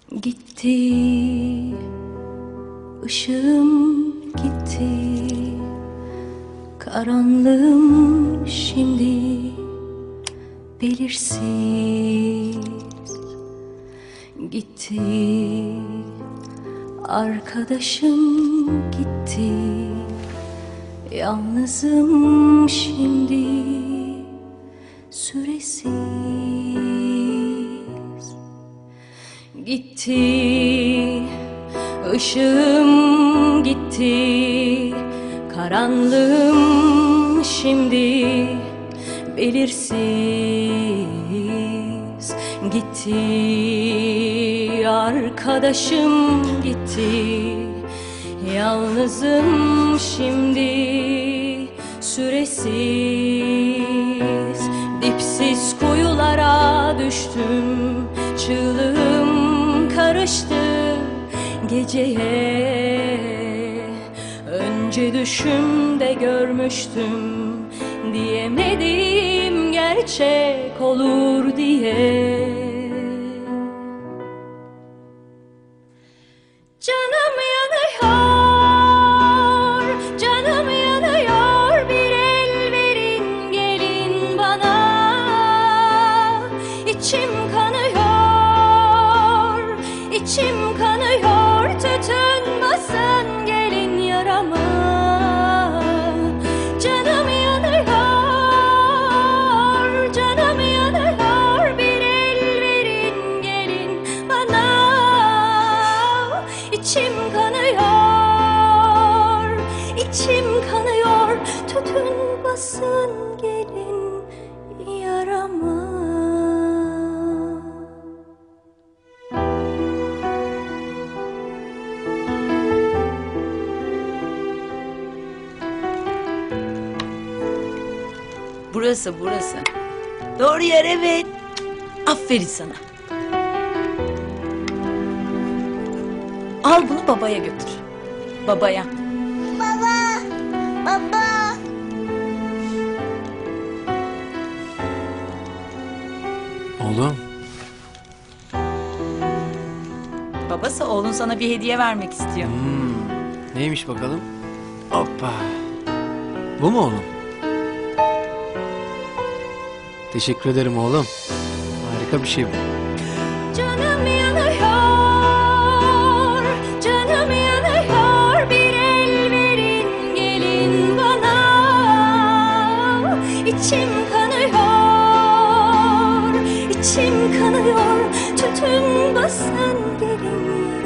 Gitti, ışığım gitti, karanlığım şimdi belirsiz. Gitti, arkadaşım gitti, yalnızım şimdi süresiz. Gitti, ışığım gitti, karanlığım şimdi belirsiz. Gitti, arkadaşım gitti, yalnızım şimdi süresiz. Dipsiz kuyulara düştüm, çığlığım karıştı geceye. Önce düşümde görmüştüm, diyemedim gerçek olur diye. Canım yanıyor, canım yanıyor, bir el verin gelin bana. İçim kanıyor, içim kanıyor, tütün basın gelin yarama. Canım yanıyor, canım yanıyor, bir el verin gelin bana. İçim kanıyor, içim kanıyor, tütün basın gelin yarama. Burası, burası. Doğru yer, evet. Aferin sana. Al bunu babaya götür. Babaya. Baba, baba. Oğlum. Babası oğlun sana bir hediye vermek istiyor. Neymiş bakalım? Hoppa. Bu mu oğlum? Teşekkür ederim oğlum. Harika bir şey bu. Canım yanıyor, canım yanıyor, bir el verin gelin bana. İçim kanıyor, içim kanıyor, tütün basın gelin